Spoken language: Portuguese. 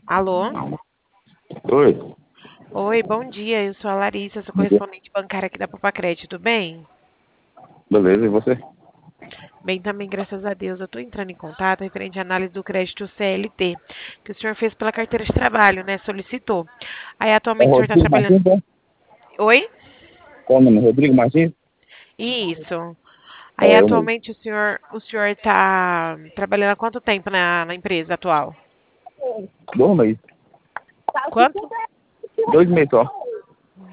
Alô? Oi, Oi, bom dia. Eu sou a Larissa, sou bom dia. correspondente bancária aqui da Papacred, tudo bem? Beleza, e você? Bem também, graças a Deus. Eu estou entrando em contato referente à análise do crédito CLT, que o senhor fez pela carteira de trabalho, né? Solicitou. Aí, É atualmente, o senhor está Rodrigo trabalhando... Martins, é? Oi? Qual o nome? Rodrigo Martins? Isso. Aí, É, eu mesmo. atualmente, o senhor está trabalhando há quanto tempo na empresa atual? 2 meses. Quanto? 2 meses só.